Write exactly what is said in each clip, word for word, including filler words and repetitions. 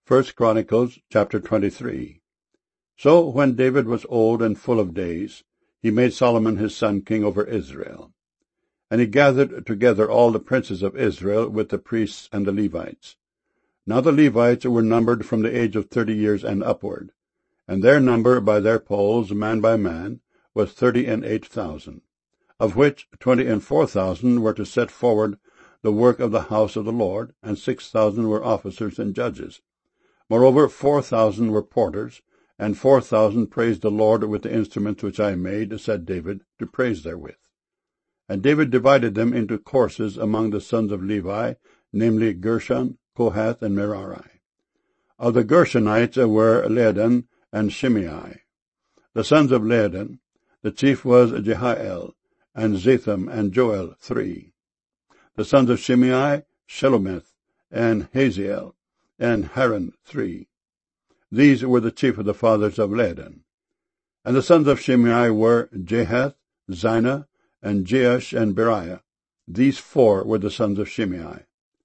First Chronicles chapter twenty-three. So when David was old and full of days, he made Solomon his son king over Israel. And he gathered together all the princes of Israel with the priests and the Levites. Now the Levites were numbered from the age of thirty years and upward, and their number by their polls, man by man, was thirty and eight thousand, of which twenty and four thousand were to set forward the work of the house of the Lord, and six thousand were officers and judges. Moreover, four thousand were porters, and four thousand praised the Lord with the instruments which I made, said David, to praise therewith. And David divided them into courses among the sons of Levi, namely Gershon, Kohath, and Merari. Of the Gershonites were Ladan and Shimei. The sons of Ladan, the chief was Jehiel, and Zetham and Joel, three. The sons of Shimei, Shelomith, and Haziel, and Haran, three. These were the chief of the fathers of Ladan. And the sons of Shimei were Jahath, Zina, and Jeush, and Beriah. These four were the sons of Shimei.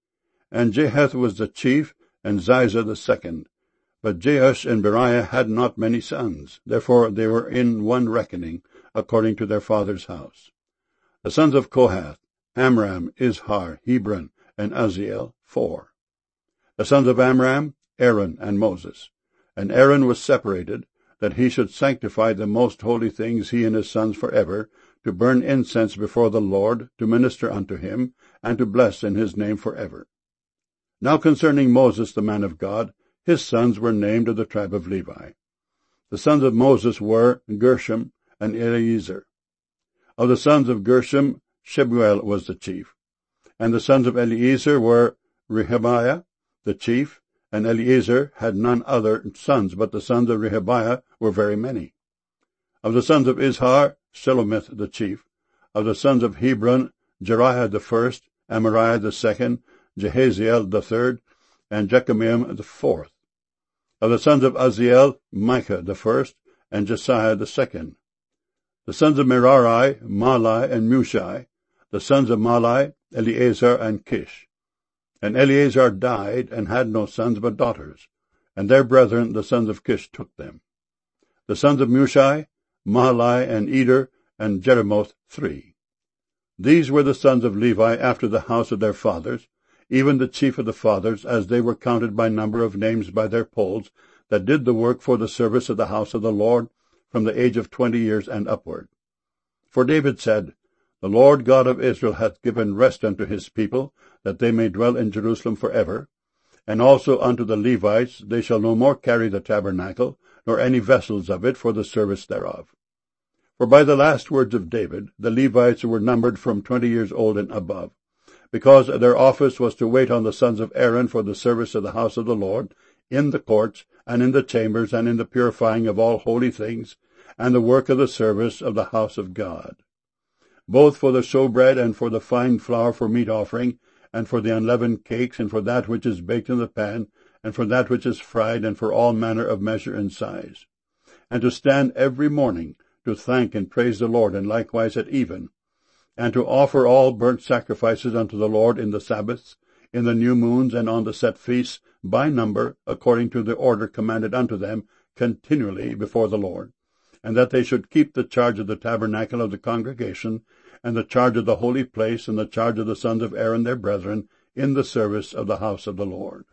And Jahath was the chief, and Ziza the second. But Jeush and Beriah had not many sons, therefore they were in one reckoning, according to their father's house. The sons of Kohath, Amram, Izhar, Hebron, and Uzziel, four. The sons of Amram, Aaron, and Moses. And Aaron was separated, that he should sanctify the most holy things, he and his sons forever, to burn incense before the Lord, to minister unto him, and to bless in his name forever. Now concerning Moses the man of God, his sons were named of the tribe of Levi. The sons of Moses were Gershom and Eleazar. Of the sons of Gershom, Shebuel was the chief. And the sons of Eleazar were Rehabiah, the chief, and Eleazar had none other sons, but the sons of Rehabiah were very many. Of the sons of Izhar, Shelomith the chief. Of the sons of Hebron, Jeriah the first, Amariah the second, Jehaziel the third, and Jekameam the fourth. Of the sons of Uzziel, Micah the first, and Jesiah the second. The sons of Merari, Mahli and Mushi. The sons of Mahli, Eleazar and Kish. And Eleazar died, and had no sons but daughters, and their brethren the sons of Kish took them. The sons of Mushi, Mahli and Eder, and Jeremoth, three. These were the sons of Levi after the house of their fathers, even the chief of the fathers, as they were counted by number of names by their polls, that did the work for the service of the house of the Lord, from the age of twenty years and upward. For David said, The Lord God of Israel hath given rest unto his people, that they may dwell in Jerusalem forever. And also unto the Levites, they shall no more carry the tabernacle, nor any vessels of it for the service thereof. For by the last words of David, the Levites were numbered from twenty years old and above, because their office was to wait on the sons of Aaron for the service of the house of the Lord, in the courts, and in the chambers, and in the purifying of all holy things, and the work of the service of the house of God, both for the showbread, and for the fine flour for meat offering, and for the unleavened cakes, and for that which is baked in the pan, and for that which is fried, and for all manner of measure and size. And to stand every morning to thank and praise the Lord, and likewise at even, and to offer all burnt sacrifices unto the Lord in the Sabbaths, in the new moons, and on the set feasts, by number, according to the order commanded unto them, continually before the Lord, and that they should keep the charge of the tabernacle of the congregation, and the charge of the holy place, and the charge of the sons of Aaron their brethren, in the service of the house of the Lord.